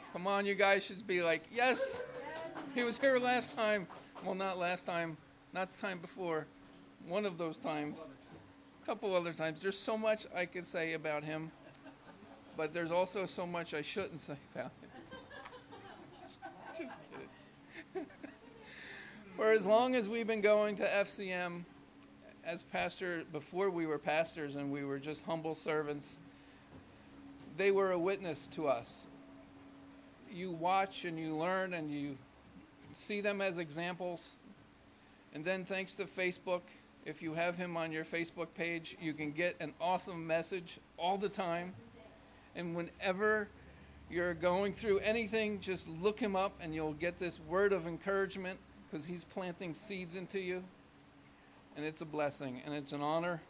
Come on, you guys should be like, yes, he was here last time. Well, not last time, not the time before. One of those times. A couple other times. There's so much I could say about him, but there's also so much I shouldn't say about him. Just kidding. For as long as we've been going to FCM as pastor, before we were pastors and we were just humble servants, they were a witness to us. You watch and you learn and you see them as examples. And then thanks to Facebook, if you have him on your Facebook page, you can get an awesome message all the time. And whenever you're going through anything, just look him up and you'll get this word of encouragement because he's planting seeds into you. And it's a blessing and it's an honor.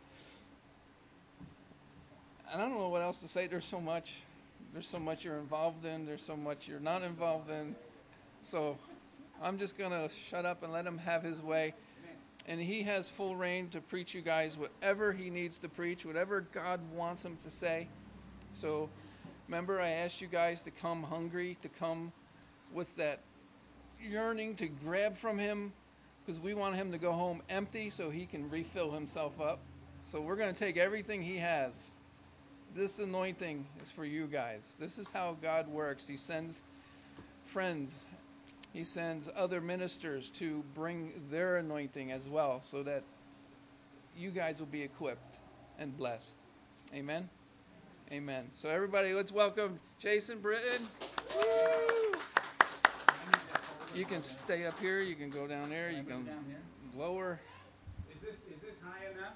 And I don't know what else to say. There's so much. There's so much you're involved in. There's so much you're not involved in. So I'm just going to shut up and let him have his way. And he has full reign to preach you guys whatever he needs to preach, whatever God wants him to say. So remember, I asked you guys to come hungry, to come with that yearning to grab from him, because we want him to go home empty so he can refill himself up. So we're going to take everything he has. This anointing is for you guys. This is how God works. He sends friends. He sends other ministers to bring their anointing as well so that you guys will be equipped and blessed. Amen? Amen. So everybody, let's welcome Jason Britton. Woo! You can stay up here. You can go down there. You can lower. Is this high enough?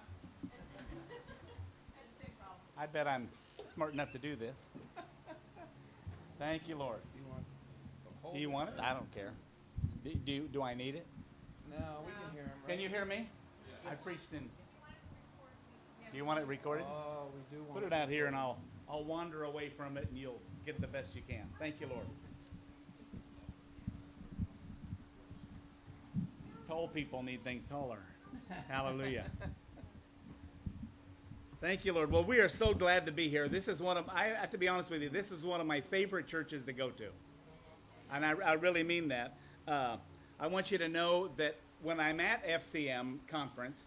I bet I'm smart enough to do this. Thank you, Lord. Do you want it? I don't care. Do I need it? No, we can hear him. Right? Can you hear me? Yes. I preached in. Do you want it recorded? Oh, we do want Put it out here and I'll wander away from it and you'll get the best you can. Thank you, Lord. These tall people need things taller. Hallelujah. Thank you, Lord. Well, we are so glad to be here. This is I have to be honest with you, this is one of my favorite churches to go to. And I really mean that. I want you to know that when I'm at FCM conference,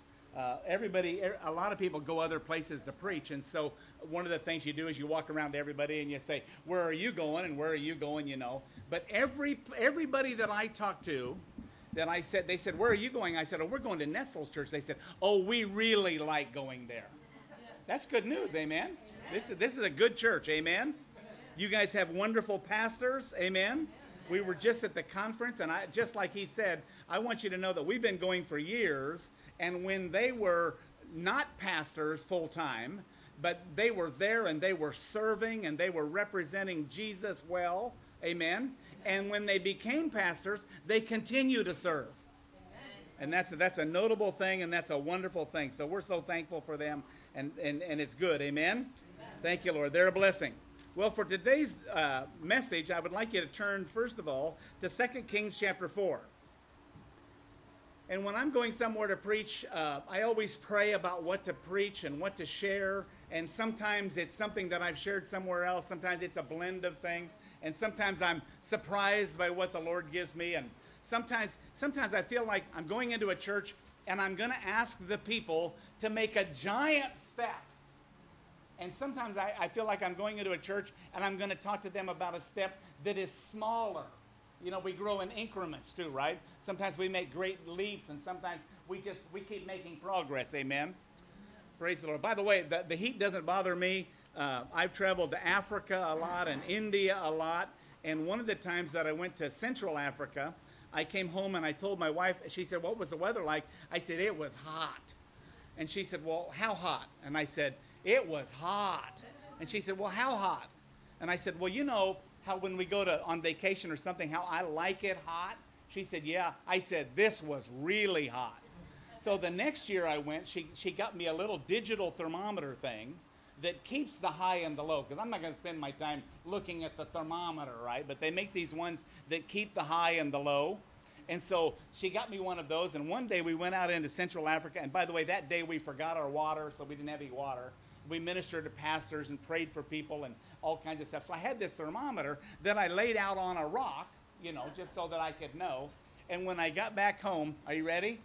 a lot of people go other places to preach. And so one of the things you do is you walk around to everybody and you say, where are you going? And where are you going? You know. But everybody that I talk to, they said, where are you going? I said, oh, we're going to Netzel's church. They said, oh, we really like going there. That's good news, amen? This is a good church, amen? You guys have wonderful pastors, amen? We were just at the conference, and just like he said, I want you to know that we've been going for years, and when they were not pastors full-time, but they were there and they were serving and they were representing Jesus well, amen? And when they became pastors, they continue to serve. And that's a notable thing, and that's a wonderful thing. So we're so thankful for them, and it's good. Amen? Thank you, Lord. They're a blessing. Well, for today's message, I would like you to turn, first of all, to 2 Kings chapter 4. And when I'm going somewhere to preach, I always pray about what to preach and what to share. And sometimes it's something that I've shared somewhere else. Sometimes it's a blend of things. And sometimes I'm surprised by what the Lord gives me. And sometimes I feel like I'm going into a church and I'm going to ask the people to make a giant step. And sometimes I feel like I'm going into a church and I'm going to talk to them about a step that is smaller. You know, we grow in increments too, right? Sometimes we make great leaps and sometimes we keep making progress. Amen. Praise the Lord. By the way, the heat doesn't bother me. I've traveled to Africa a lot and India a lot. And one of the times that I went to Central Africa, I came home and I told my wife, she said, what was the weather like? I said, it was hot. And she said, well, how hot? And I said, it was hot. And she said, well, how hot? And I said, well, you know how when we go on vacation or something, how I like it hot? She said, yeah. I said, this was really hot. So the next year I went, she got me a little digital thermometer thing that keeps the high and the low, because I'm not going to spend my time looking at the thermometer, right? But they make these ones that keep the high and the low. And so she got me one of those, and one day we went out into Central Africa, and by the way, that day we forgot our water, so we didn't have any water. we ministered to pastors and prayed for people and all kinds of stuff. So I had this thermometer that I laid out on a rock, just so that I could know. And when I got back home, are you ready?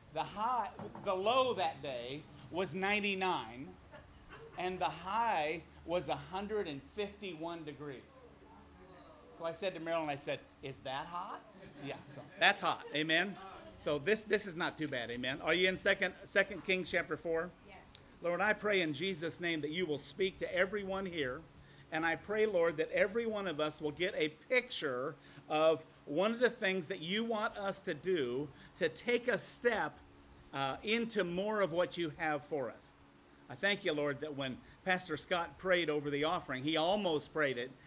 The low that day was 99, and the high was 151 degrees. So I said to Marilyn, I said, "Is that hot?" Yeah, so that's hot. Amen. So this is not too bad. Amen. Are you in Second Kings chapter 4? Yes. Lord, I pray in Jesus' name that you will speak to everyone here. And I pray, Lord, that every one of us will get a picture of one of the things that you want us to do to take a step into more of what you have for us. I thank you, Lord, that when Pastor Scott prayed over the offering, he almost prayed it,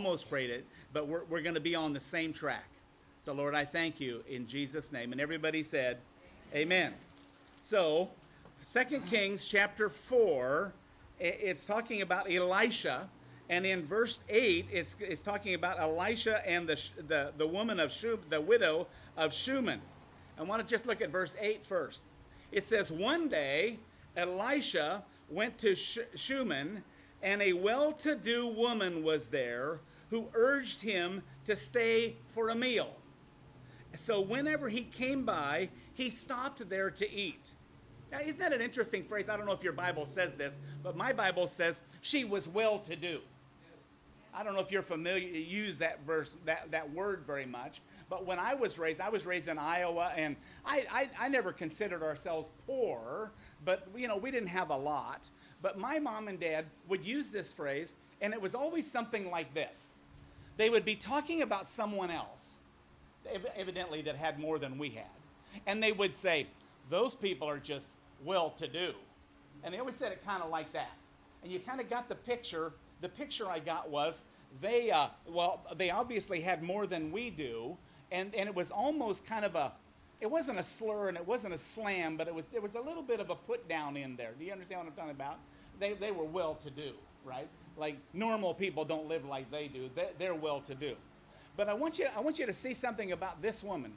but we're going to be on the same track. So, Lord, I thank you in Jesus' name. And everybody said, Amen. So, 2 Kings chapter 4, it's talking about Elisha. And in verse 8, it's talking about Elisha and the woman of the widow of Shunem. I want to just look at verse 8 first. It says, one day Elisha went to Shunem, and a well-to-do woman was there who urged him to stay for a meal. So whenever he came by, he stopped there to eat. Now, isn't that an interesting phrase? I don't know if your Bible says this, but my Bible says she was well-to-do. I don't know if you're familiar, you use that verse, that word very much. But when I was raised in Iowa, and I never considered ourselves poor, but we didn't have a lot. But my mom and dad would use this phrase, and it was always something like this. They would be talking about someone else, evidently that had more than we had. And they would say, those people are just well-to-do. And they always said it kind of like that. And you kind of got the picture. The picture I got was they obviously had more than we do. And it was almost kind of it wasn't a slur and it wasn't a slam, but there was a little bit of a put down in there. Do you understand what I'm talking about? They were well-to-do, right? Like normal people don't live like they do. They're well-to-do. But I want you to see something about this woman.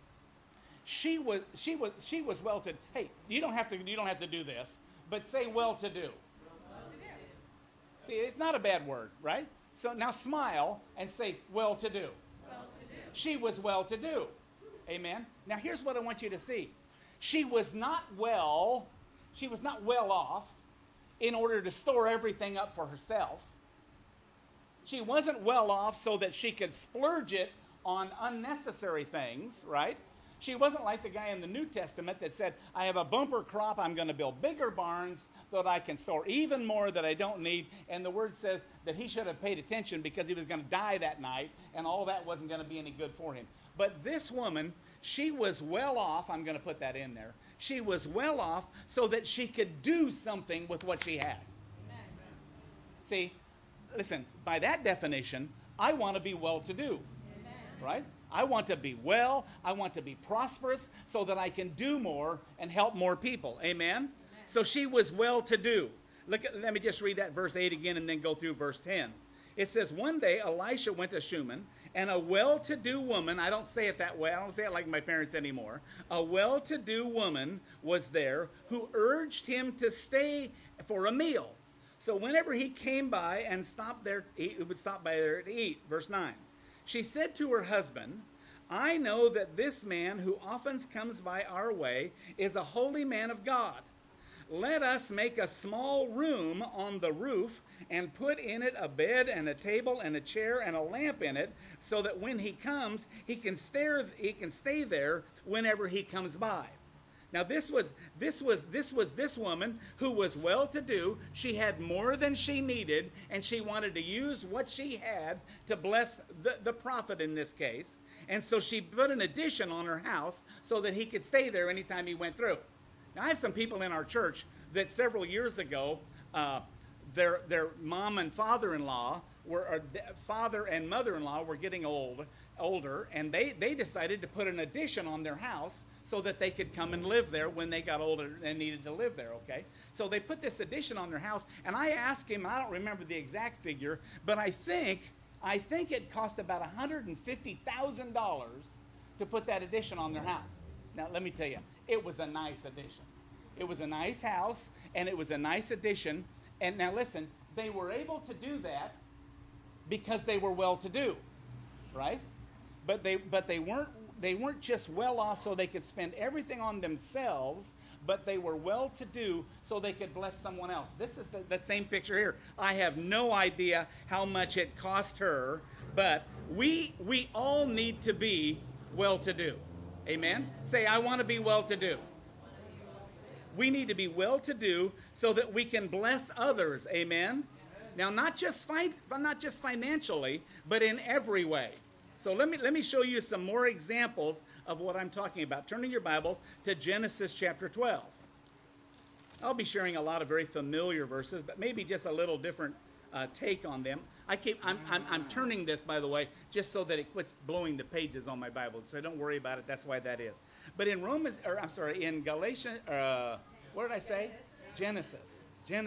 She was well-to-do. Hey, you don't have to do this, but say well-to-do. See, it's not a bad word, right? So now smile and say well-to-do. She was well-to-do. Amen. Now here's what I want you to see. She was not well off in order to store everything up for herself. She wasn't well off so that she could splurge it on unnecessary things, right? She wasn't like the guy in the New Testament that said, I have a bumper crop, I'm going to build bigger barns so that I can store even more that I don't need. And the word says that he should have paid attention because he was going to die that night, and all that wasn't going to be any good for him. But this woman, she was well off, I'm going to put that in there. She was well off so that she could do something with what she had. Amen. See, listen, by that definition, I want to be well-to-do, right? I want to be well, I want to be prosperous so that I can do more and help more people. Amen? So she was well-to-do. Let me just read that verse 8 again and then go through verse 10. It says, one day Elisha went to Shunem, and a well-to-do woman, I don't say it that way, I don't say it like my parents anymore, a well-to-do woman was there who urged him to stay for a meal. So whenever he came by and stopped there, he would stop by there to eat. Verse 9. She said to her husband, I know that this man who often comes by our way is a holy man of God. Let us make a small room on the roof and put in it a bed and a table and a chair and a lamp in it, so that when he comes, he can stay there whenever he comes by. Now this was this woman who was well-to-do. She had more than she needed, and she wanted to use what she had to bless the prophet in this case. And so she put an addition on her house so that he could stay there anytime he went through. Now I have some people in our church that several years ago, their mom and father-in-law father and mother-in-law were getting older, and they decided to put an addition on their house so that they could come and live there when they got older and needed to live there, okay? So they put this addition on their house, and I asked him, I don't remember the exact figure, but I think it cost about $150,000 to put that addition on their house. Now, let me tell you, it was a nice addition. It was a nice house, and it was a nice addition, And now listen, they were able to do that because they were well to do, right? But they weren't just well off so they could spend everything on themselves, but they were well to do so they could bless someone else. This is the same picture here. I have no idea how much it cost her, but we all need to be well to do. Amen? Say, I want to be well to do. We need to be well to do so that we can bless others. Amen? Now, not just financially, but in every way. So let me show you some more examples of what I'm talking about. Turn in your Bibles to Genesis chapter 12. I'll be sharing a lot of very familiar verses, but maybe just a little different take on them. I'm turning this, by the way, just so that it quits blowing the pages on my Bible. So don't worry about it. That's why that is. But in in Galatians, what did I say? Genesis.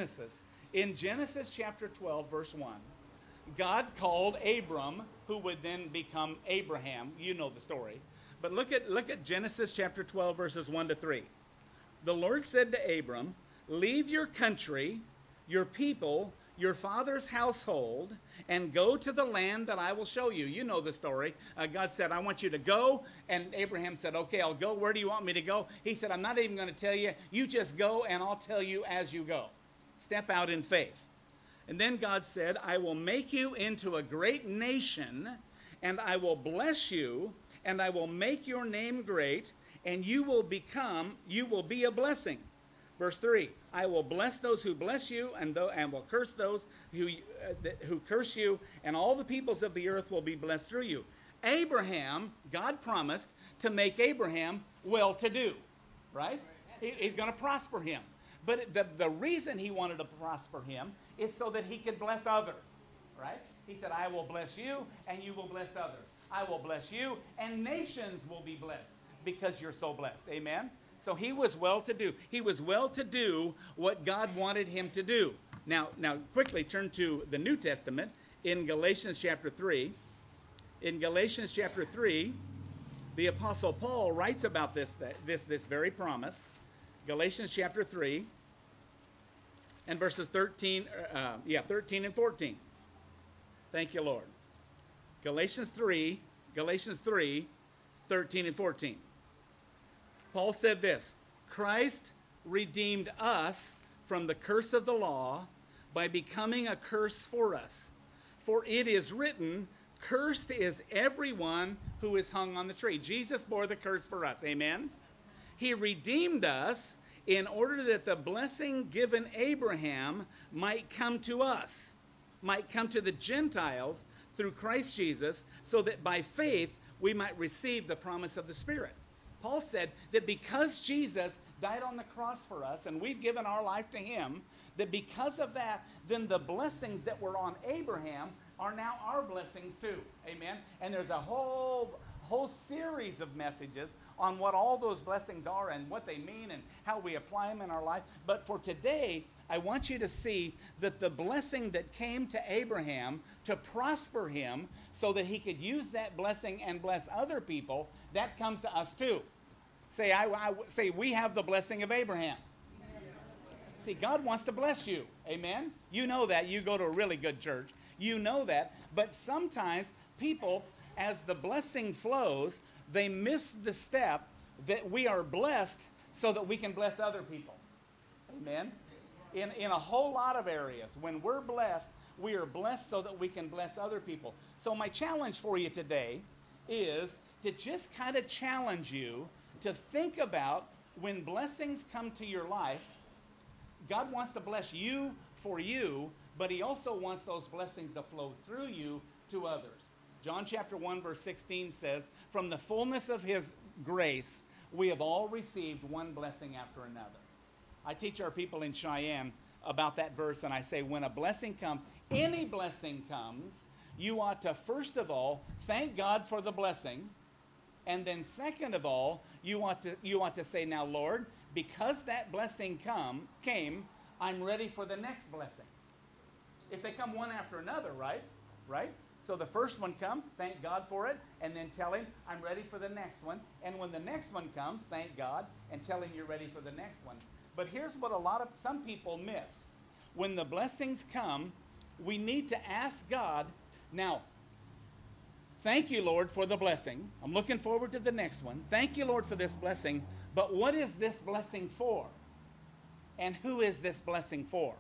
In Genesis chapter 12, verse 1, God called Abram, who would then become Abraham. You know the story. But look at Genesis chapter 12, verses 1 to 3. The Lord said to Abram, leave your country, your people, your father's household, and go to the land that I will show you. You know the story. God said, I want you to go. And Abraham said, okay, I'll go. Where do you want me to go? He said, I'm not even going to tell you. You just go, and I'll tell you as you go. Step out in faith. And then God said, I will make you into a great nation, and I will bless you, and I will make your name great, and you will be a blessing. Verse 3, I will bless those who bless you, and will curse those who curse you, and all the peoples of the earth will be blessed through you. Abraham, God promised to make Abraham well-to-do, right? He's going to prosper him. But the reason he wanted to prosper him is so that he could bless others, right? He said, I will bless you, and you will bless others. I will bless you, and nations will be blessed because you're so blessed. Amen? So he was well-to-do. He was well-to-do what God wanted him to do. Now, quickly turn to the New Testament in Galatians chapter 3. In Galatians chapter 3, the Apostle Paul writes about this very promise. Galatians chapter 3 and verses 13 and 14. Thank you, Lord. Galatians 3, 13 and 14. Paul said this, Christ redeemed us from the curse of the law by becoming a curse for us. For it is written, cursed is everyone who is hung on the tree. Jesus bore the curse for us. Amen? He redeemed us in order that the blessing given Abraham might come to us, might come to the Gentiles through Christ Jesus, so that by faith we might receive the promise of the Spirit. Paul said that because Jesus died on the cross for us and we've given our life to him, that because of that, then the blessings that were on Abraham are now our blessings too. Amen? And there's a whole series of messages on what all those blessings are and what they mean and how we apply them in our life. But for today, I want you to see that the blessing that came to Abraham to prosper him so that he could use that blessing and bless other people, that comes to us too. Say, we have the blessing of Abraham. See, God wants to bless you. Amen? You know that. You go to a really good church. You know that. But sometimes people, as the blessing flows, they miss the step that we are blessed so that we can bless other people. Amen? In a whole lot of areas, when we're blessed, we are blessed so that we can bless other people. So my challenge for you today is to just kind of challenge you to think about when blessings come to your life. God wants to bless you for you, but he also wants those blessings to flow through you to others. John chapter 1 verse 16 says, from the fullness of his grace, we have all received one blessing after another. I teach our people in Cheyenne about that verse, and I say when a blessing comes, any blessing comes, you ought to first of all thank God for the blessing, and then second of all, you ought to say, now Lord, because that blessing came, I'm ready for the next blessing. If they come one after another, right? So the first one comes, thank God for it, and then tell him, I'm ready for the next one. And when the next one comes, thank God, and tell him you're ready for the next one. But here's what some people miss. when the blessings come, we need to ask God, now, thank you, Lord, for the blessing. I'm looking forward to the next one. Thank you, Lord, for this blessing. But what is this blessing for? And who is this blessing for?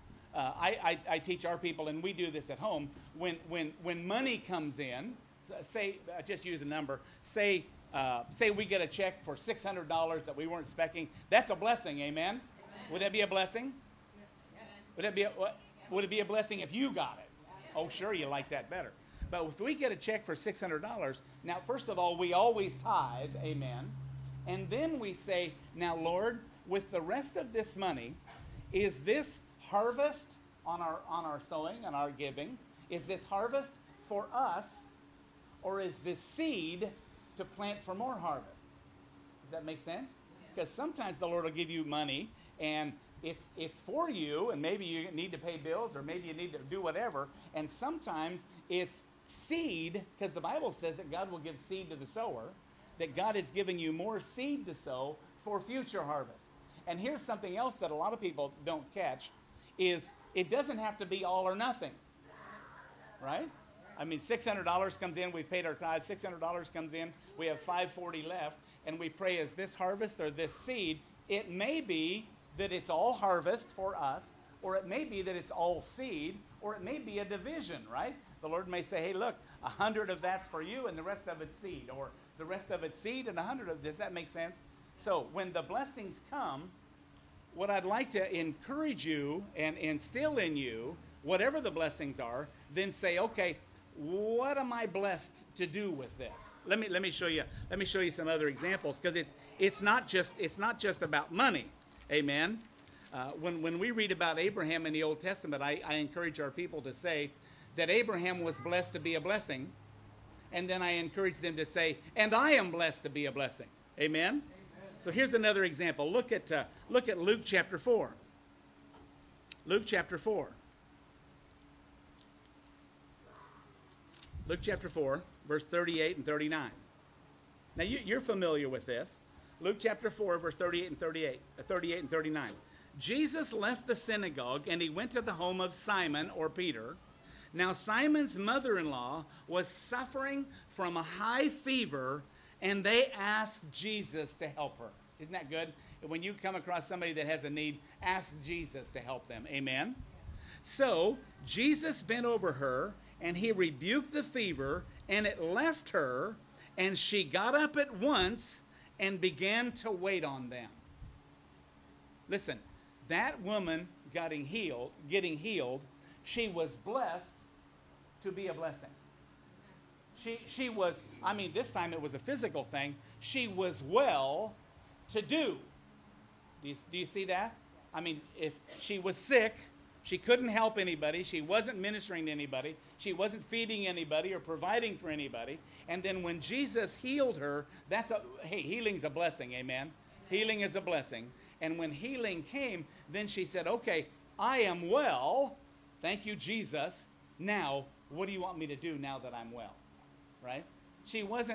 I teach our people, and we do this at home. When money comes in, say, just use a number. Say we get a check for $600 that we weren't expecting. That's a blessing, amen? Would that be a blessing? Yes. Would it be a blessing if you got it? Oh, sure, you like that better. But if we get a check for $600, now, first of all, we always tithe, amen. And then we say, now, Lord, with the rest of this money, is this harvest on our sowing and our giving? Is this harvest for us, or is this seed to plant for more harvest? Does that make sense? Because sometimes the Lord will give you money, and it's for you, and maybe you need to pay bills, or maybe you need to do whatever. And sometimes it's seed, because the Bible says that God will give seed to the sower, that God is giving you more seed to sow for future harvest. And here's something else that a lot of people don't catch, is it doesn't have to be all or nothing, right? I mean, $600 comes in, we've paid our tithes, $600 comes in, we have $540 left, and we pray, is this harvest or this seed? It may be that it's all harvest for us, or it may be that it's all seed, or it may be a division, right? The Lord may say, hey, look, 100 of that's for you, and the rest of it's seed, or the rest of it's seed and 100 of this. That makes sense? So when the blessings come, what I'd like to encourage you and instill in you, whatever the blessings are, then say, okay, what am I blessed to do with this? Let me show you. Let me show you some other examples, because it's not just about money. Amen. When we read about Abraham in the Old Testament, I encourage our people to say that Abraham was blessed to be a blessing, and then I encourage them to say, and I am blessed to be a blessing. Amen. So here's another example. Look at Luke chapter 4. Luke chapter 4. Luke chapter 4, verse 38 and 39. Now you're familiar with this. Luke chapter 4, verse 38 and 39. Jesus left the synagogue and he went to the home of Simon, or Peter. Now Simon's mother-in-law was suffering from a high fever, and they asked Jesus to help her. Isn't that good? When you come across somebody that has a need, ask Jesus to help them. Amen? So Jesus bent over her, and he rebuked the fever, and it left her, and she got up at once and began to wait on them. Listen, that woman getting healed, she was blessed to be a blessing. She was, this time it was a physical thing. She was well to do. Do you see that? If she was sick, she couldn't help anybody. She wasn't ministering to anybody. She wasn't feeding anybody or providing for anybody. And then when Jesus healed her, healing's a blessing, amen? Healing is a blessing. And when healing came, then she said, okay, I am well. Thank you, Jesus. Now, what do you want me to do now that I'm well? Right? She wasn't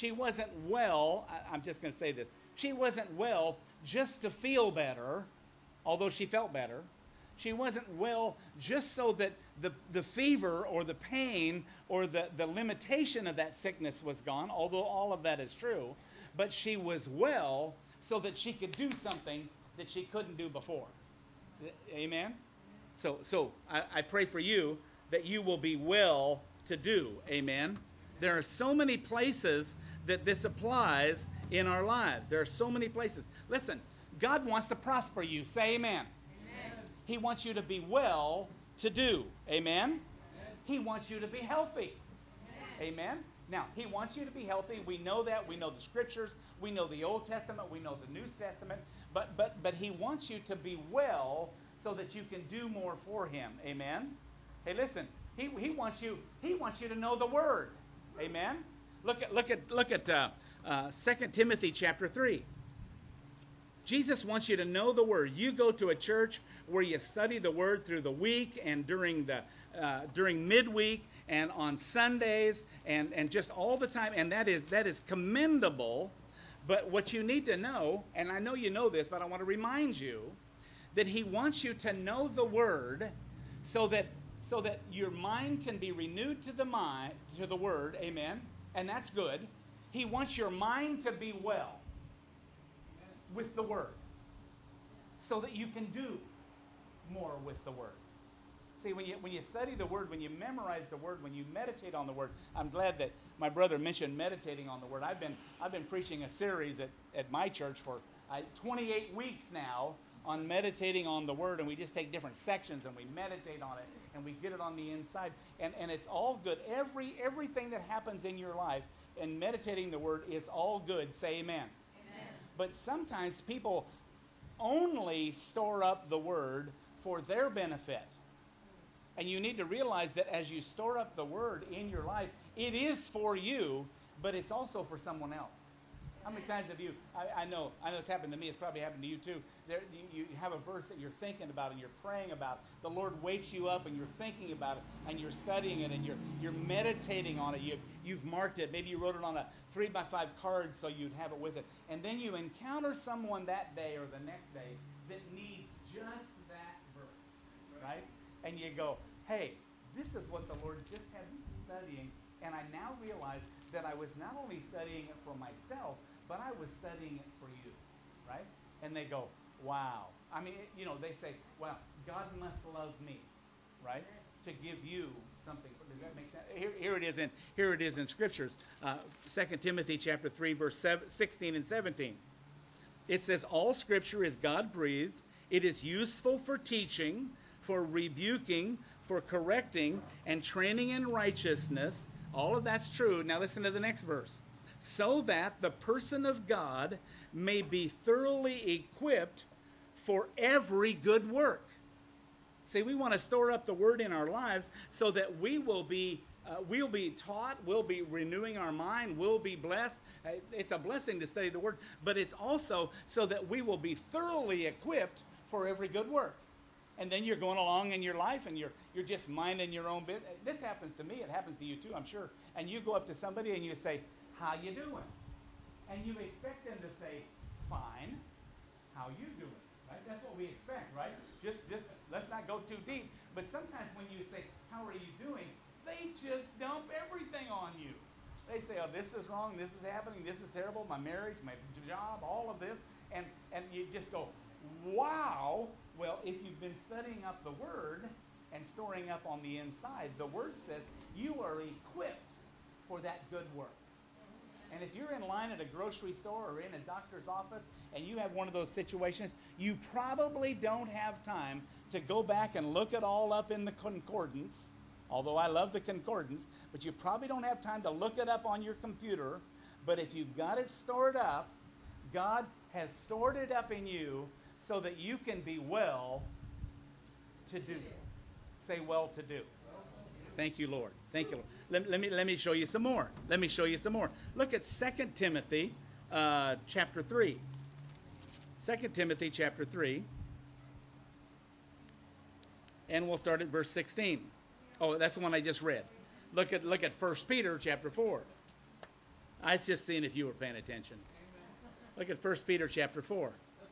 well, I'm just going to say this. She wasn't well just to feel better, although she felt better. She wasn't well just so that the fever or the pain or the limitation of that sickness was gone, although all of that is true. But she was well so that she could do something that she couldn't do before. Amen? So I pray for you that you will be well to do. Amen? There are so many places that this applies in our lives. There are so many places. Listen, God wants to prosper you. Say amen. Amen. He wants you to be well to do. Amen? Amen. He wants you to be healthy. Amen. Amen. Now, he wants you to be healthy. We know that. We know the scriptures. We know the Old Testament. We know the New Testament. But he wants you to be well so that you can do more for him. Amen? Hey, listen. He wants you to know the Word. Amen? Look at 2 Timothy chapter 3. Jesus wants you to know the Word. You go to a church where you study the Word through the week and during midweek and on Sundays and just all the time, and that is commendable. But what you need to know, and I know you know this, but I want to remind you that He wants you to know the Word so that your mind can be renewed to the Word. Amen. And that's good. He wants your mind to be well with the Word so that you can do more with the Word. See, when you study the Word, when you memorize the Word, when you meditate on the Word, I'm glad that my brother mentioned meditating on the Word. I've been preaching a series at my church for 28 weeks now on meditating on the Word, and we just take different sections and we meditate on it and we get it on the inside, and it's all good. Everything that happens in your life and meditating the Word is all good. Say amen. Amen. But sometimes people only store up the Word for their benefit. And you need to realize that as you store up the Word in your life, it is for you, but it's also for someone else. How many times have you, I know it's happened to me, it's probably happened to you too. You have a verse that you're thinking about and you're praying about. The Lord wakes you up and you're thinking about it and you're studying it and you're meditating on it. You've marked it. Maybe you wrote it on a 3x5 card so you'd have it with it. And then you encounter someone that day or the next day that needs just that verse, right? And you go, hey, this is what the Lord just had me studying, and I now realize that I was not only studying it for myself, but I was studying it for you, right? And they go, wow. I mean, they say, well, God must love me, right? To give you something. Does that make sense? Here it is in Scriptures. 2 Timothy chapter 3, verse 16 and 17. It says, all Scripture is God-breathed. It is useful for teaching, for rebuking, for correcting, and training in righteousness. All of that's true. Now listen to the next verse. So that the person of God may be thoroughly equipped for every good work. See, we want to store up the Word in our lives so that we'll be taught, we'll be renewing our mind, we'll be blessed. It's a blessing to study the Word, but it's also so that we will be thoroughly equipped for every good work. And then you're going along in your life and you're just minding your own bit. This happens to me. It happens to you too, I'm sure. And you go up to somebody and you say, how you doing? And you expect them to say, fine. How you doing? Right? That's what we expect, right? Just let's not go too deep. But sometimes when you say, how are you doing? They just dump everything on you. They say, oh, this is wrong. This is happening. This is terrible. My marriage, my job, all of this. And you just go, wow. Well, if you've been studying up the Word and storing up on the inside, the Word says you are equipped for that good work. And if you're in line at a grocery store or in a doctor's office and you have one of those situations, you probably don't have time to go back and look it all up in the concordance, although I love the concordance, but you probably don't have time to look it up on your computer. But if you've got it stored up, God has stored it up in you so that you can be well to do. Say well to do. Thank you, Lord. Thank you, Lord. Let me show you some more. Look at 2 Timothy chapter 3. 2 Timothy chapter 3. And we'll start at verse 16. Oh, that's the one I just read. Look at 1 Peter chapter 4. I was just seeing if you were paying attention. Look at 1 Peter chapter 4.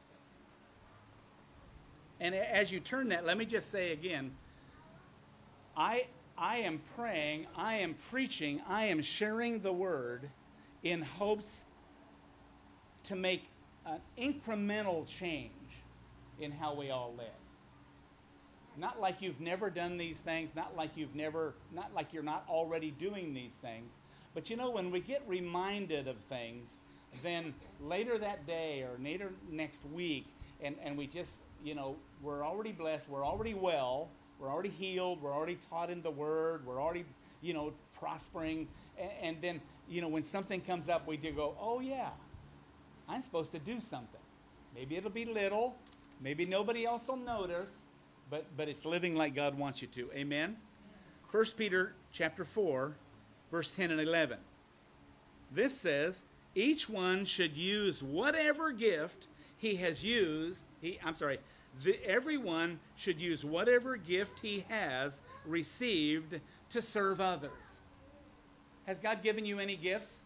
And as you turn that, let me just say again, I am praying, I am preaching, I am sharing the Word in hopes to make an incremental change in how we all live. Not like you've never done these things, not like you're not already doing these things. But when we get reminded of things, then later that day or later next week, and we just, we're already blessed, we're already well, we're already healed, we're already taught in the Word, we're already, prospering. And then, when something comes up, we do go, oh yeah, I'm supposed to do something. Maybe it'll be little, maybe nobody else will notice, but it's living like God wants you to. Amen? 1 Peter chapter 4, verse 10 and 11. This says, each one should use whatever gift he has used. Everyone should use whatever gift he has received to serve others. Has God given you any gifts?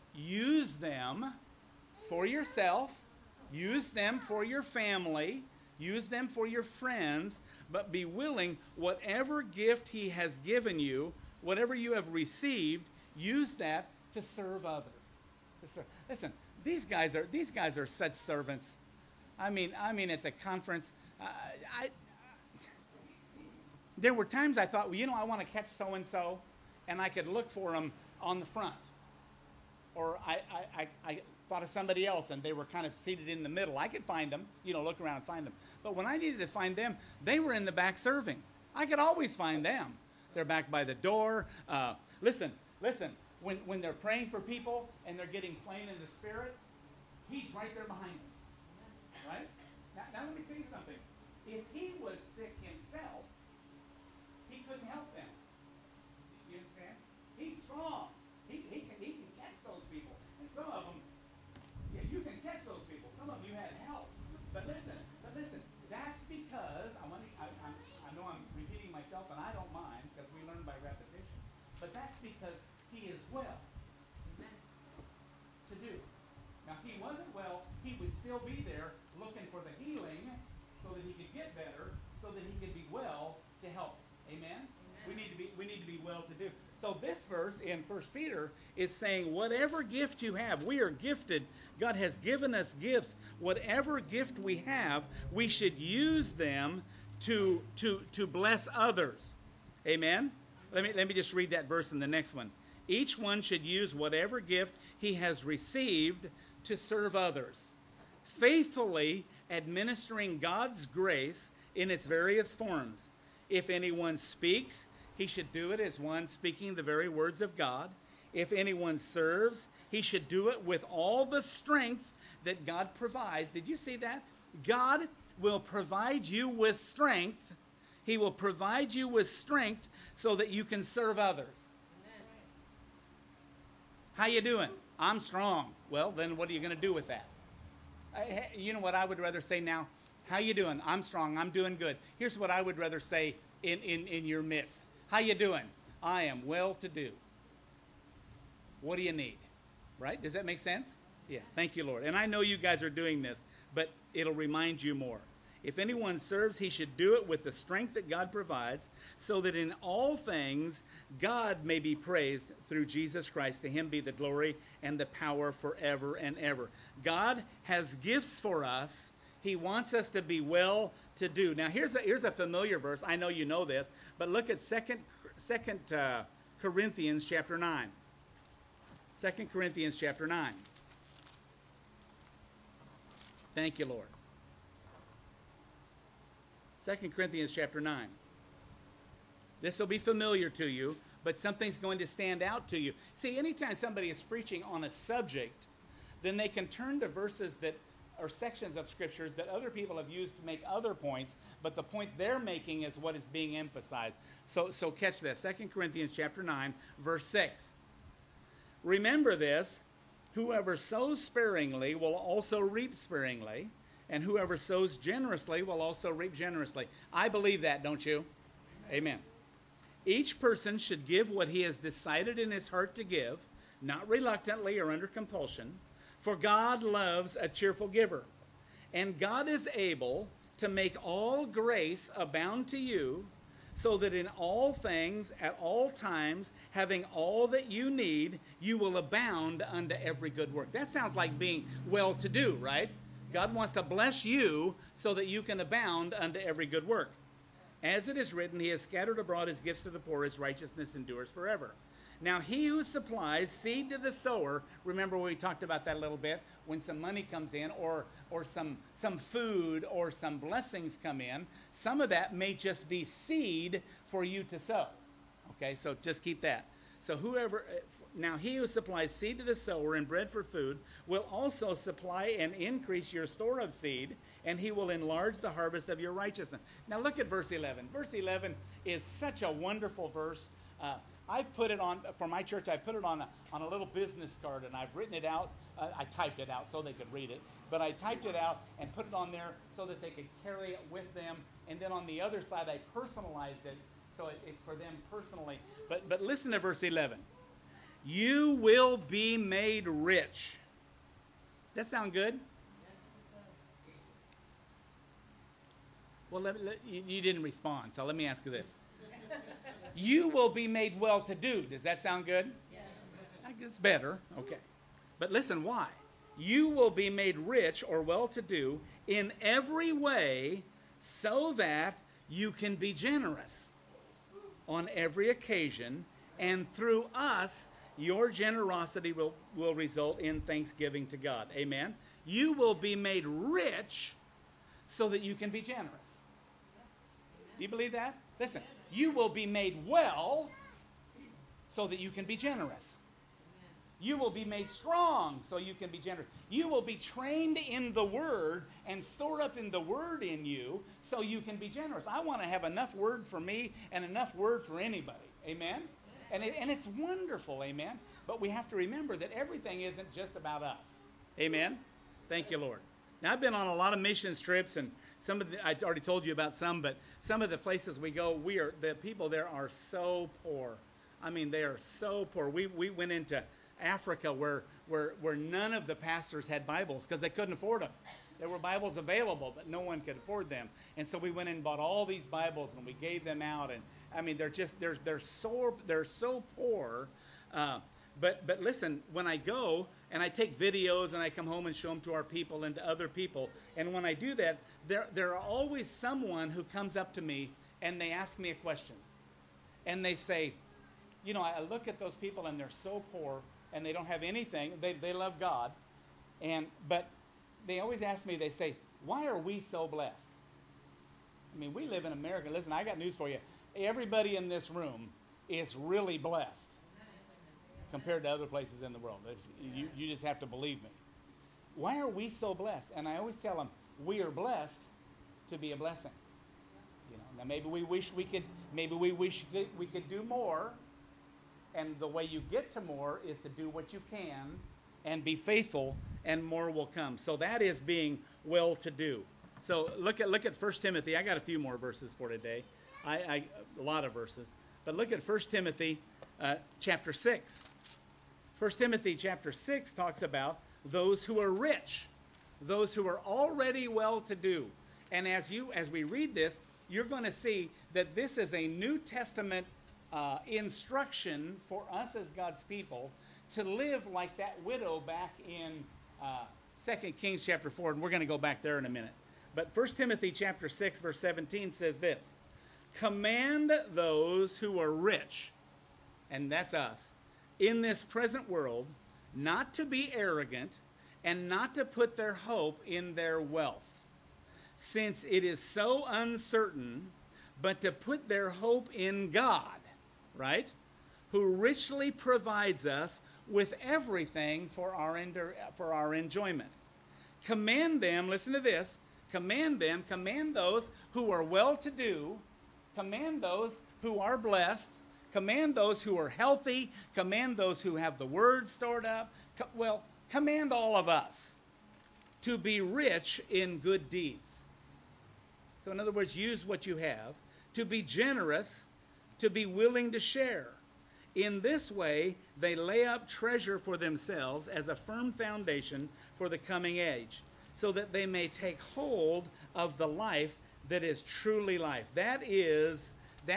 Use them for yourself. Use them for your family. Use them for your friends, but be willing, whatever gift he has given you, whatever you have received, use that to serve others. Listen, these guys are such servants. I mean, at the conference, there were times I thought, well, I want to catch so and so, and I could look for them on the front, or I thought of somebody else, and they were kind of seated in the middle. I could find them, look around and find them. But when I needed to find them, they were in the back serving. I could always find them. They're back by the door. Listen. When they're praying for people and they're getting slain in the spirit, he's right there behind them. Right? Now let me tell you something. If he was sick himself, he couldn't help them. You understand? He's strong. He can catch those people. And some of them, yeah, you can catch those people. Some of them you had help. But listen. That's because I know I'm repeating myself, and I don't mind because we learn by repetition. But that's because he is well to do. Now, if he wasn't well, he would still be there looking for the healing so that he could get better, so that he could be well to help. Amen? We need to be well to do. So this verse in 1 Peter is saying, whatever gift you have, we are gifted. God has given us gifts. Whatever gift we have, we should use them to bless others. Amen? Let me just read that verse in the next one. Each one should use whatever gift he has received to serve others, faithfully administering God's grace in its various forms. If anyone speaks, he should do it as one speaking the very words of God. If anyone serves, he should do it with all the strength that God provides. Did you see that? God will provide you with strength. He will provide you with strength so that you can serve others. Amen. How you doing? I'm strong. Well, then what are you going to do with that? You know what I would rather say now? How you doing? I'm strong. I'm doing good. Here's what I would rather say in your midst. How you doing? I am well to do. What do you need? Right? Does that make sense? Yeah. Thank you, Lord. And I know you guys are doing this, but it'll remind you more. If anyone serves, he should do it with the strength that God provides, so that in all things God may be praised through Jesus Christ. To him be the glory and the power forever and ever. God has gifts for us. He wants us to be well to do. Now here's a familiar verse. I know you know this, but look at 2 Corinthians chapter 9. 2 Corinthians chapter 9. Thank you, Lord. 2 Corinthians chapter 9. This will be familiar to you, but something's going to stand out to you. See, anytime somebody is preaching on a subject, then they can turn to verses that are sections of scriptures that other people have used to make other points, but the point they're making is what is being emphasized. So catch this. 2 Corinthians chapter 9, verse 6. Remember this, whoever sows sparingly will also reap sparingly, and whoever sows generously will also reap generously. I believe that, don't you? Amen. Each person should give what he has decided in his heart to give, not reluctantly or under compulsion, for God loves a cheerful giver. And God is able to make all grace abound to you, so that in all things, at all times, having all that you need, you will abound unto every good work. That sounds like being well-to-do, right? God wants to bless you so that you can abound unto every good work. As it is written, he has scattered abroad his gifts to the poor, his righteousness endures forever. Now he who supplies seed to the sower, remember we talked about that a little bit, when some money comes in or some food or some blessings come in, some of that may just be seed for you to sow. Okay, so just keep that. So now he who supplies seed to the sower and bread for food will also supply and increase your store of seed, and he will enlarge the harvest of your righteousness. Now look at verse 11. Verse 11 is such a wonderful verse. I've put it on, for my church, I put it on a little business card, and I've written it out. I typed it out so they could read it. But I typed it out and put it on there so that they could carry it with them. And then on the other side, I personalized it so it's for them personally. But listen to verse 11. You will be made rich. That sound good? Yes, it does. Well, you didn't respond, so let me ask you this. You will be made well-to-do. Does that sound good? Yes. It's better. Okay. But listen, why? You will be made rich or well-to-do in every way so that you can be generous on every occasion, and through us, your generosity will result in thanksgiving to God. Amen? You will be made rich so that you can be generous. Do you believe that? Listen, you will be made well so that you can be generous. You will be made strong so you can be generous. You will be trained in the Word and stored up in the Word in you so you can be generous. I want to have enough Word for me and enough Word for anybody. Amen? And it's wonderful. Amen? But we have to remember that everything isn't just about us. Amen? Thank you, Lord. Now, I've been on a lot of missions trips, and I already told you about some, but some of the places we go, the people there are so poor. I mean, they are so poor. We went into Africa where none of the pastors had Bibles because they couldn't afford them. There were Bibles available, but no one could afford them. And so we went and bought all these Bibles and we gave them out. And I mean, they're so poor. But listen, when I go and I take videos and I come home and show them to our people and to other people, and when I do that, there are always someone who comes up to me and they ask me a question. And they say, you know, I look at those people and they're so poor and they don't have anything. They love God. But they always ask me, they say, why are we so blessed? I mean, we live in America. Listen, I got news for you. Everybody in this room is really blessed compared to other places in the world. You just have to believe me. Why are we so blessed? And I always tell them, we are blessed to be a blessing. You know, now maybe we wish we could do more. And the way you get to more is to do what you can and be faithful, and more will come. So that is being well-to-do. So look at 1 Timothy. I got a few more verses for today. A lot of verses. But look at 1 Timothy chapter 6. 1 Timothy chapter 6 talks about those who are rich, those who are already well-to-do. And as we read this, you're going to see that this is a New Testament instruction for us as God's people to live like that widow back in 2 Kings chapter 4. And we're going to go back there in a minute. But 1 Timothy chapter 6 verse 17 says this: command those who are rich, and that's us, in this present world, not to be arrogant and not to put their hope in their wealth, since it is so uncertain, but to put their hope in God, right? Who richly provides us with everything for our enjoyment. Command them, listen to this, command those who are well-to-do, command those who are blessed, command those who are healthy, command those who have the Word stored up, command all of us to be rich in good deeds. So in other words, use what you have, to be generous, to be willing to share. In this way, they lay up treasure for themselves as a firm foundation for the coming age, so that they may take hold of the life that is truly life. That is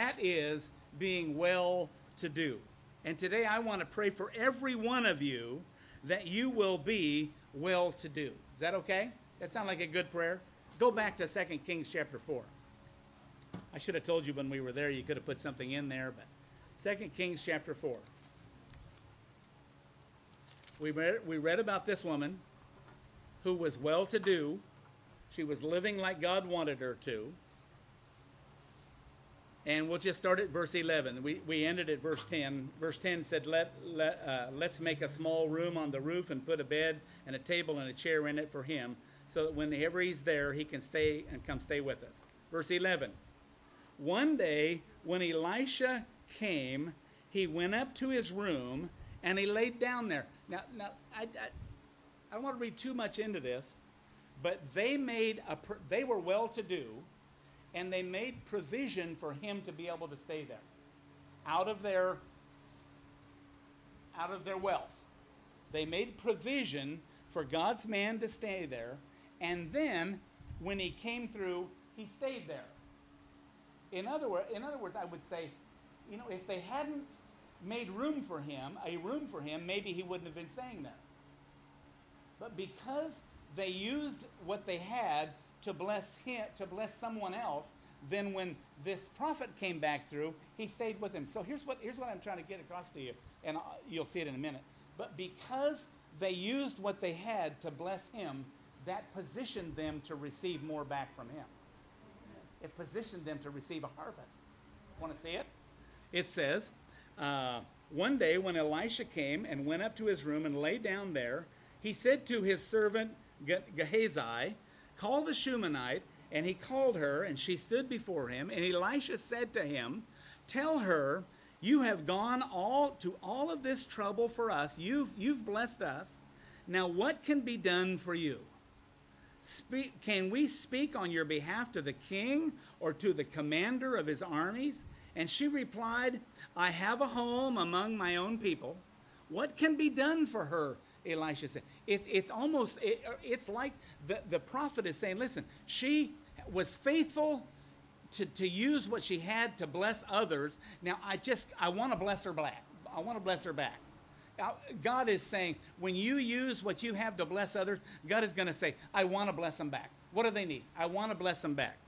being well-to-do. And today I want to pray for every one of you that you will be well-to-do. Is that okay? That sound like a good prayer? Go back to 2 Kings chapter 4. I should have told you when we were there, you could have put something in there, but 2 Kings chapter 4. We read about this woman who was well-to-do. She was living like God wanted her to. And we'll just start at verse 11. We ended at verse 10. Verse 10 said, let's make a small room on the roof and put a bed and a table and a chair in it for him, so that whenever he's there, he can stay and come stay with us. Verse 11. One day, when Elisha came, he went up to his room and he laid down there. Now I don't want to read too much into this, but they were well-to-do, and they made provision for him to be able to stay there, out of their wealth. They made provision for God's man to stay there, and then when he came through, he stayed there. In other words, I would say, if they hadn't made room for him, maybe he wouldn't have been staying there. But because they used what they had to bless someone else, then when this prophet came back through, he stayed with him. So here's what I'm trying to get across to you, and you'll see it in a minute. But because they used what they had to bless him, that positioned them to receive more back from him. It positioned them to receive a harvest. Want to see it? It says, one day when Elisha came and went up to his room and lay down there, he said to his servant Gehazi, call the Shunammite. And he called her, and she stood before him. And Elisha said to him, tell her, you have gone to all of this trouble for us. You've blessed us. Now what can be done for you? Can we speak on your behalf to the king or to the commander of his armies? And she replied, I have a home among my own people. What can be done for her? Elisha said. It's like the prophet is saying, listen, she was faithful to use what she had to bless others. Now I want to bless her back. I want to bless her back. God is saying, when you use what you have to bless others, God is going to say, I want to bless them back. What do they need? I want to bless them back.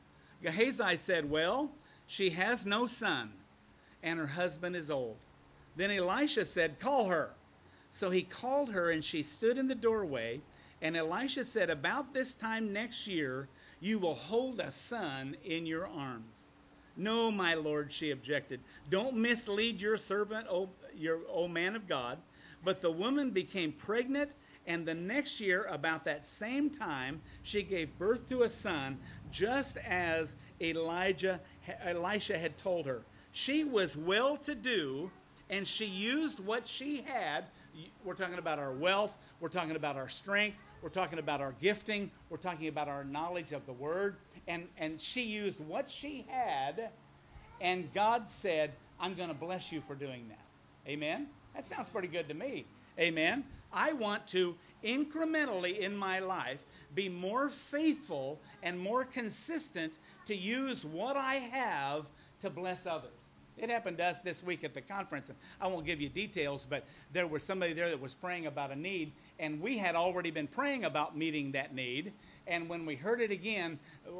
Gehazi said, well, she has no son, and her husband is old. Then Elisha said, call her. So he called her, and she stood in the doorway. And Elisha said, about this time next year, you will hold a son in your arms. No, my lord, she objected. Don't mislead your servant, O man of God. But the woman became pregnant, and the next year, about that same time, she gave birth to a son, just as Elisha had told her. She was well-to-do, and she used what she had. We're talking about our wealth. We're talking about our strength. We're talking about our gifting. We're talking about our knowledge of the Word. And she used what she had, and God said, I'm going to bless you for doing that. Amen? That sounds pretty good to me. Amen? I want to incrementally in my life be more faithful and more consistent to use what I have to bless others. It happened to us this week at the conference, and I won't give you details, but there was somebody there that was praying about a need, and we had already been praying about meeting that need. And when we heard it again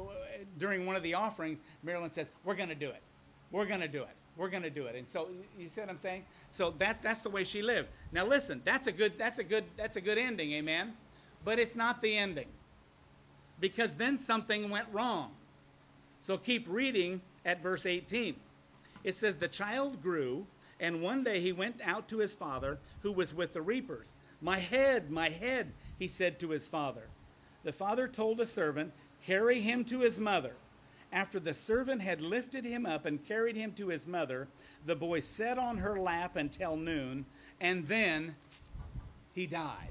during one of the offerings, Marilyn says, we're going to do it. We're going to do it. We're going to do it. And so, you see what I'm saying? So that's the way she lived. Now listen, that's a good ending, amen? But it's not the ending, because then something went wrong. So keep reading at verse 18. It says, the child grew, and one day he went out to his father, who was with the reapers. My head, he said to his father. The father told the servant, carry him to his mother. After the servant had lifted him up and carried him to his mother, the boy sat on her lap until noon, and then he died.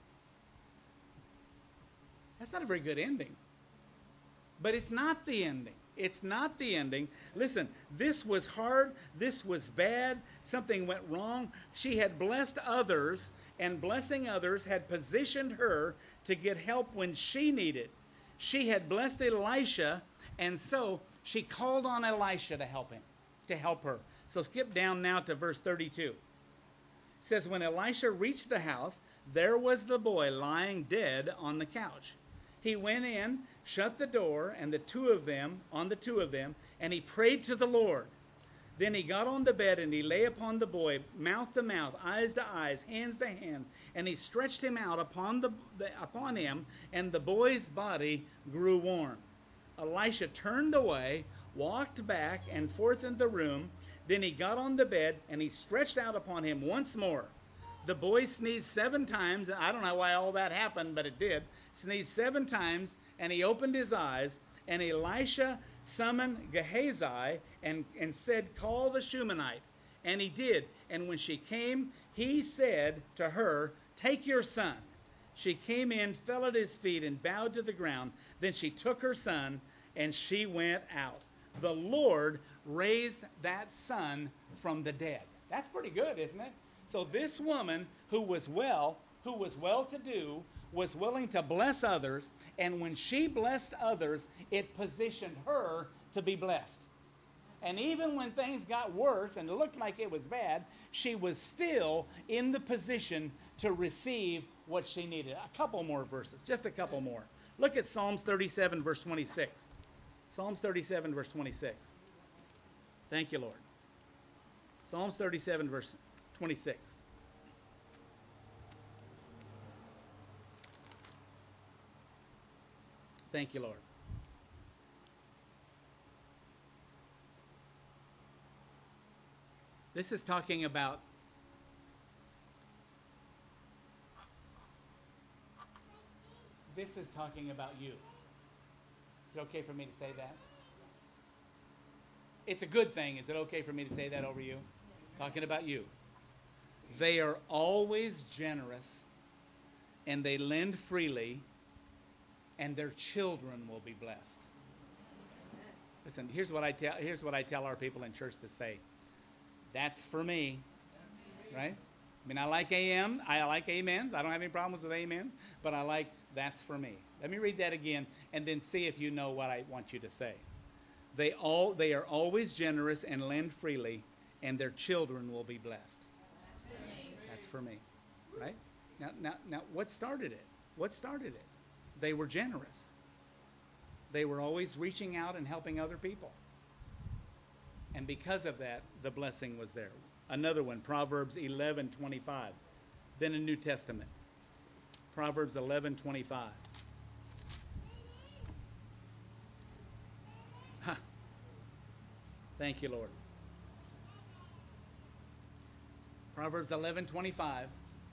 That's not a very good ending. But it's not the ending. It's not the ending. Listen, this was hard. This was bad. Something went wrong. She had blessed others, and blessing others had positioned her to get help when she needed. She had blessed Elisha, and so she called on Elisha to help her. So skip down now to verse 32. It says, when Elisha reached the house, there was the boy lying dead on the couch. He went in, shut the door, and the two of them, and he prayed to the Lord. Then he got on the bed, and he lay upon the boy, mouth to mouth, eyes to eyes, hands to hand, and he stretched him out upon him, and the boy's body grew warm. Elisha turned away, walked back and forth in the room. Then he got on the bed, and he stretched out upon him once more. The boy sneezed 7 times. I don't know why all that happened, but it did. Sneezed 7 times, and he opened his eyes. And Elisha summoned Gehazi and said, call the Shunammite. And he did. And when she came, he said to her, take your son. She came in, fell at his feet, and bowed to the ground. Then she took her son, and she went out. The Lord raised that son from the dead. That's pretty good, isn't it? So this woman who was well-to-do, was willing to bless others, and when she blessed others, it positioned her to be blessed. And even when things got worse and it looked like it was bad, she was still in the position to receive what she needed. A couple more verses, just a couple more. Look at Psalms 37, verse 26. Psalms 37, verse 26. Thank you, Lord. Psalms 37, verse 26. Thank you, Lord. This is talking about you. Is it okay for me to say that? It's a good thing. Is it okay for me to say that over you? Talking about you. They are always generous, and they lend freely, and their children will be blessed. Listen, here's what I tell our people in church to say. That's for me, right? I mean, I like amens. I don't have any problems with amens, but I like that's for me. Let me read that again, and then see if you know what I want you to say. They are always generous and lend freely, and their children will be blessed. That's for me, right? Now, what started it? What started it? They were generous. They were always reaching out and helping other people. And because of that, the blessing was there. Another one, Proverbs 11:25. Then a New Testament. Proverbs 11:25. Thank you, Lord. Proverbs 11:25.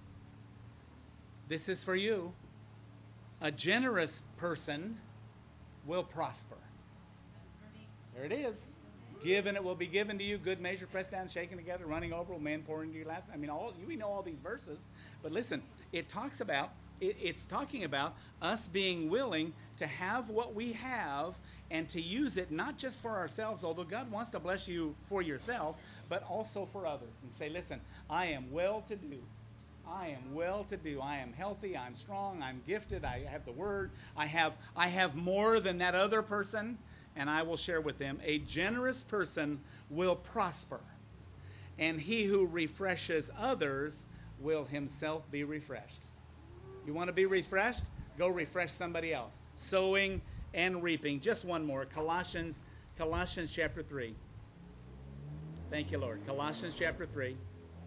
This is for you. A generous person will prosper. There it is. Give and it will be given to you. Good measure, pressed down, shaken together, running over, will man pour into your laps. I mean, we know all these verses. But listen, it's talking about us being willing to have what we have and to use it not just for ourselves, although God wants to bless you for yourself, but also for others. And say, listen, I am well-to-do. I am well-to-do. I am healthy. I'm strong. I'm gifted. I have the word. I have more than that other person. And I will share with them. A generous person will prosper, and he who refreshes others will himself be refreshed. You want to be refreshed? Go refresh somebody else. Sowing and reaping. Just one more. Colossians chapter 3. Thank you, Lord. Colossians chapter 3.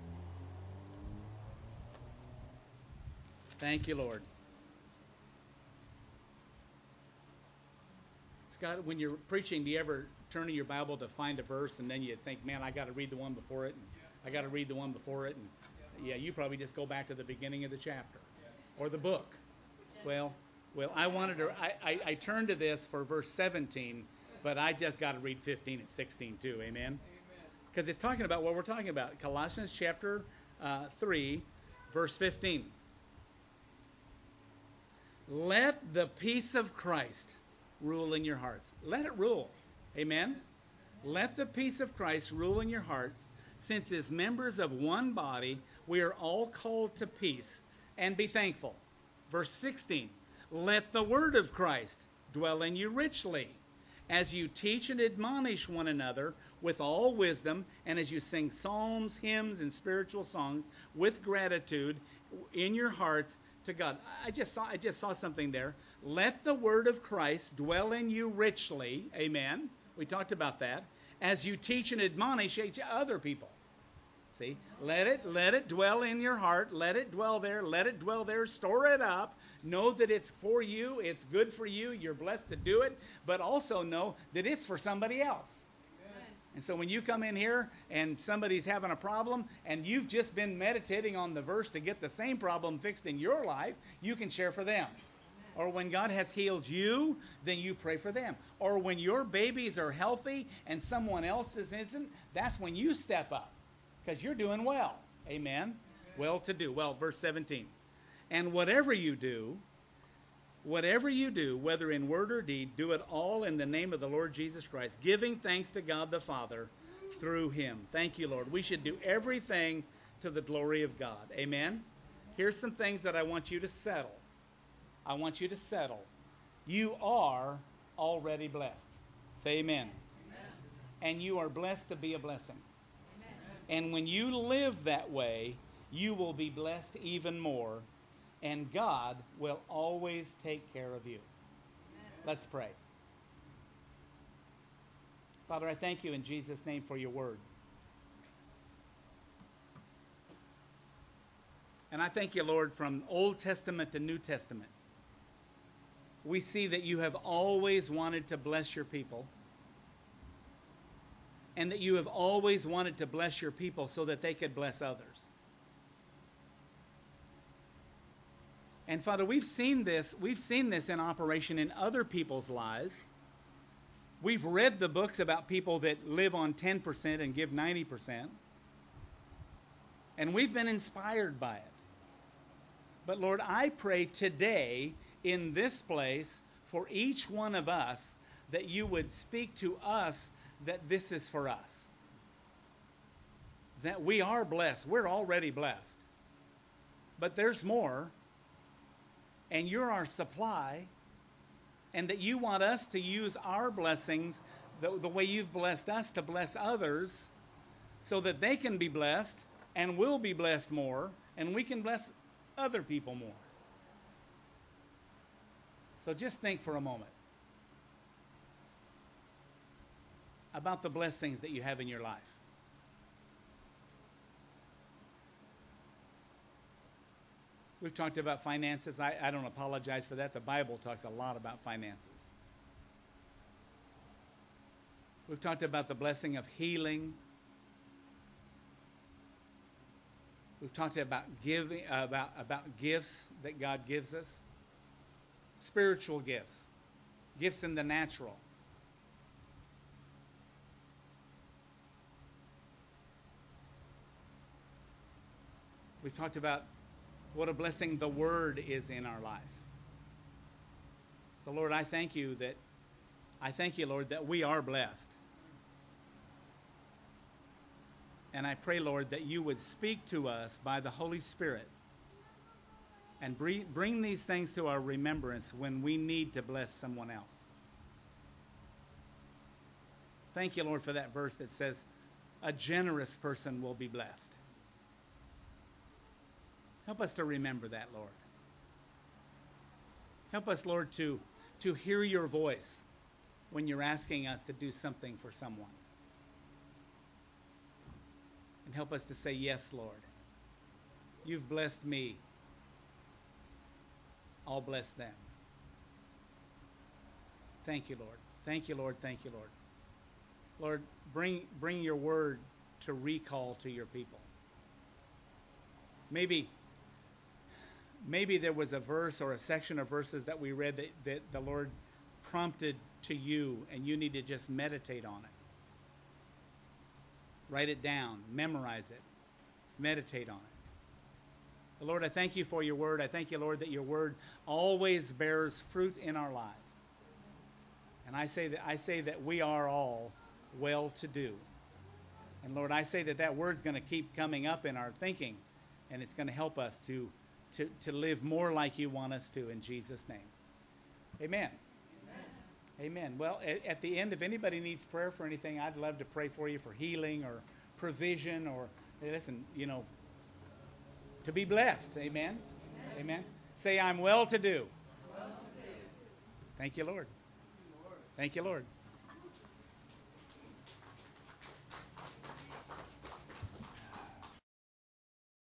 Thank you, Lord. Scott, when you're preaching, do you ever turn to your Bible to find a verse and then you think, man, I got to read the one before it, and I got to read the one before it, and you probably just go back to the beginning of the chapter or the book. Well, I turned to this for verse 17, but I just got to read 15 and 16 too. Amen? Because it's talking about what we're talking about. Colossians chapter 3, verse 15. Let the peace of Christ rule in your hearts. Let it rule. Amen? Let the peace of Christ rule in your hearts, since as members of one body, we are all called to peace, and be thankful. Verse 16. Let the word of Christ dwell in you richly, as you teach and admonish one another with all wisdom, and as you sing psalms, hymns, and spiritual songs with gratitude in your hearts to God. I just saw something there. Let the word of Christ dwell in you richly. Amen. We talked about that. As you teach and admonish other people. See, let it dwell in your heart. Let it dwell there. Let it dwell there. Store it up. Know that it's for you. It's good for you. You're blessed to do it. But also know that it's for somebody else. Amen. And so when you come in here and somebody's having a problem and you've just been meditating on the verse to get the same problem fixed in your life, you can share for them. Or when God has healed you, then you pray for them. Or when your babies are healthy and someone else's isn't, that's when you step up. Because you're doing well. Amen? Well to do. Well, verse 17. And whatever you do, whether in word or deed, do it all in the name of the Lord Jesus Christ, giving thanks to God the Father through him. Thank you, Lord. We should do everything to the glory of God. Amen? Here's some things that I want you to settle. I want you to settle. You are already blessed. Say amen. And you are blessed to be a blessing. And when you live that way, you will be blessed even more, and God will always take care of you. Let's pray. Father, I thank you in Jesus' name for your word. And I thank you, Lord, from Old Testament to New Testament, we see that you have always wanted to bless your people, and that you have always wanted to bless your people so that they could bless others. And Father, we've seen this in operation in other people's lives. We've read the books about people that live on 10% and give 90%. And we've been inspired by it. But Lord, I pray today in this place for each one of us that you would speak to us that this is for us. That we are blessed. We're already blessed. But there's more. And you're our supply. And that you want us to use our blessings the way you've blessed us to bless others so that they can be blessed and will be blessed more and we can bless other people more. So just think for a moment about the blessings that you have in your life. We've talked about finances. I don't apologize for that. The Bible talks a lot about finances. We've talked about the blessing of healing. We've talked about giving, about gifts that God gives us. Spiritual gifts. Gifts in the natural. We've talked about what a blessing the Word is in our life. So, Lord, I thank you, Lord, that we are blessed. And I pray, Lord, that you would speak to us by the Holy Spirit and bring these things to our remembrance when we need to bless someone else. Thank you, Lord, for that verse that says, a generous person will be blessed. Help us to remember that, Lord. Help us, Lord, to hear your voice when you're asking us to do something for someone. And help us to say, yes, Lord. You've blessed me. I'll bless them. Thank you, Lord. Thank you, Lord. Thank you, Lord. Lord, bring your word to recall to your people. Maybe there was a verse or a section of verses that we read that the Lord prompted to you and you need to just meditate on it. Write it down. Memorize it. Meditate on it. Lord, I thank you for your word. I thank you, Lord, that your word always bears fruit in our lives. And I say that we are all well-to-do. And Lord, I say that word's going to keep coming up in our thinking, and it's going to help us to live more like you want us to in Jesus' name. Amen. Amen. Well, at the end, if anybody needs prayer for anything, I'd love to pray for you for healing or provision or, hey, listen, to be blessed. Amen. Amen. Say, I'm well-to-do. Thank you, Lord. Thank you, Lord.